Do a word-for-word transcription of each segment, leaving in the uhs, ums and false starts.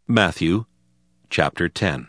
Matthew chapter ten.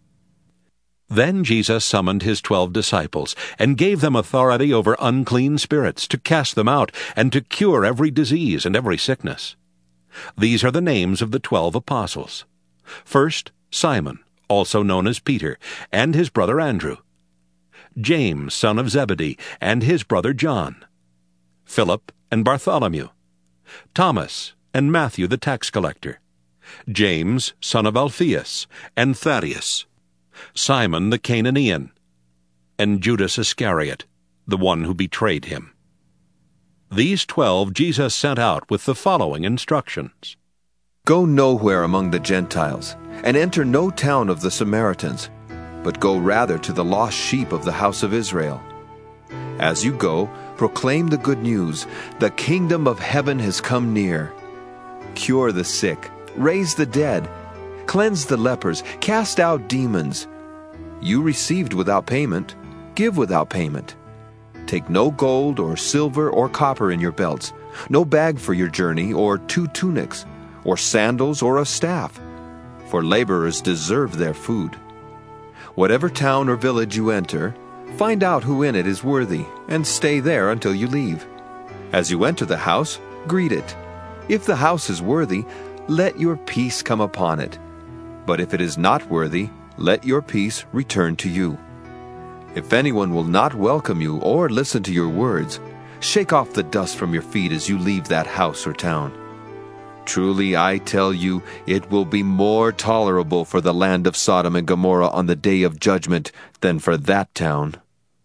Then Jesus summoned his twelve disciples, and gave them authority over unclean spirits, to cast them out, and to cure every disease and every sickness. These are the names of the twelve apostles. First, Simon, also known as Peter, and his brother Andrew. James, son of Zebedee, and his brother John. Philip and Bartholomew. Thomas and Matthew the tax collector. James, son of Alphaeus, and Thaddeus. Simon the Cananean, and Judas Iscariot, the one who betrayed him. These twelve Jesus sent out with the following instructions. Go nowhere among the Gentiles, and enter no town of the Samaritans, but go rather to the lost sheep of the house of Israel. As you go, proclaim the good news. The kingdom of heaven has come near. Cure the sick, raise the dead, cleanse the lepers, cast out demons. You received without payment, give without payment. Take no gold or silver or copper in your belts, no bag for your journey, or two tunics, or sandals or a staff, for laborers deserve their food. Whatever town or village you enter, find out who in it is worthy, and stay there until you leave. As you enter the house, greet it. If the house is worthy, let your peace come upon it. But if it is not worthy, let your peace return to you. If anyone will not welcome you or listen to your words, shake off the dust from your feet as you leave that house or town. Truly, I tell you, it will be more tolerable for the land of Sodom and Gomorrah on the day of judgment than for that town.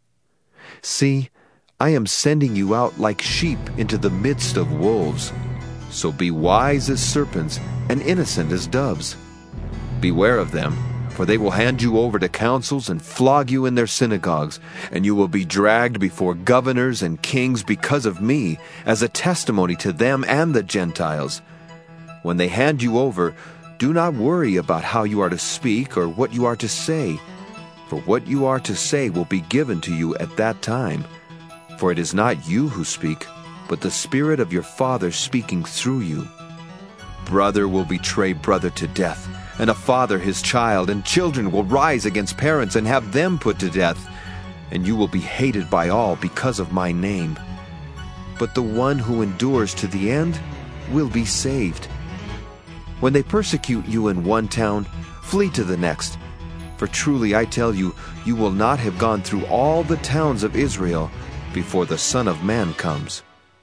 See, I am sending you out like sheep into the midst of wolves. So be wise as serpents and innocent as doves. Beware of them, for they will hand you over to councils and flog you in their synagogues, and you will be dragged before governors and kings because of me, as a testimony to them and the Gentiles. When they hand you over, do not worry about how you are to speak or what you are to say, for what you are to say will be given to you at that time. For it is not you who speak, but the Spirit of your Father speaking through you. Brother will betray brother to death, and a father his child, and children will rise against parents and have them put to death, and you will be hated by all because of my name. But the one who endures to the end will be saved. When they persecute you in one town, flee to the next. For truly I tell you, you will not have gone through all the towns of Israel before the Son of Man comes.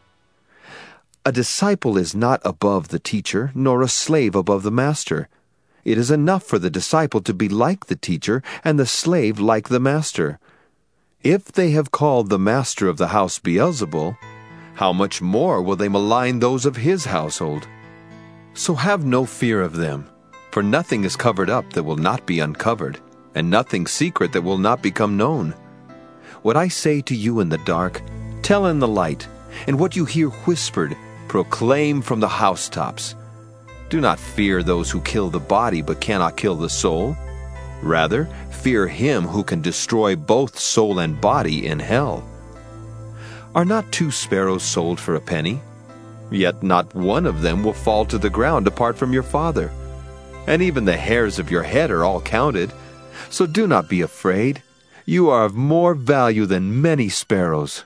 A disciple is not above the teacher, nor a slave above the master. It is enough for the disciple to be like the teacher, and the slave like the master. If they have called the master of the house Beelzebul, how much more will they malign those of his household? So have no fear of them, for nothing is covered up that will not be uncovered, and nothing secret that will not become known. What I say to you in the dark, tell in the light, and what you hear whispered, proclaim from the housetops. Do not fear those who kill the body but cannot kill the soul. Rather, fear him who can destroy both soul and body in hell. Are not two sparrows sold for a penny? Yet not one of them will fall to the ground apart from your Father. And even the hairs of your head are all counted. So do not be afraid. You are of more value than many sparrows.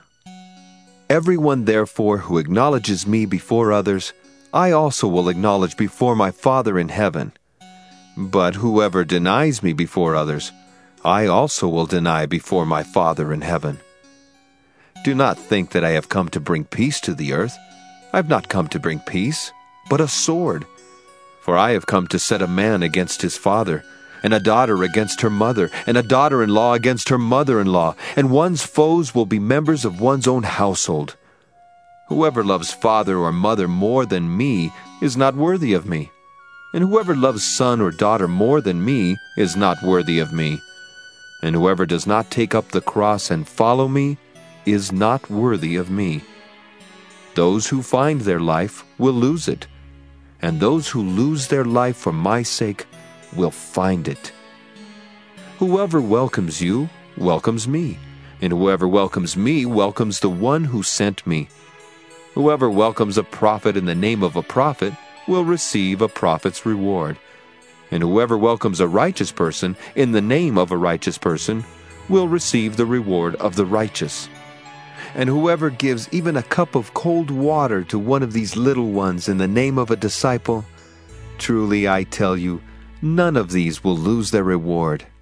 Everyone therefore who acknowledges me before others, I also will acknowledge before my Father in heaven. But whoever denies me before others, I also will deny before my Father in heaven. Do not think that I have come to bring peace to the earth. I have not come to bring peace, but a sword. For I have come to set a man against his father, and a daughter against her mother, and a daughter-in-law against her mother-in-law, and one's foes will be members of one's own household. Whoever loves father or mother more than me is not worthy of me, and whoever loves son or daughter more than me is not worthy of me. And whoever does not take up the cross and follow me is not worthy of me. Those who find their life will lose it, and those who lose their life for my sake will find it. Whoever welcomes you welcomes me, and whoever welcomes me welcomes the one who sent me. Whoever welcomes a prophet in the name of a prophet will receive a prophet's reward. And whoever welcomes a righteous person in the name of a righteous person will receive the reward of the righteous. And whoever gives even a cup of cold water to one of these little ones in the name of a disciple, truly I tell you, none of these will lose their reward.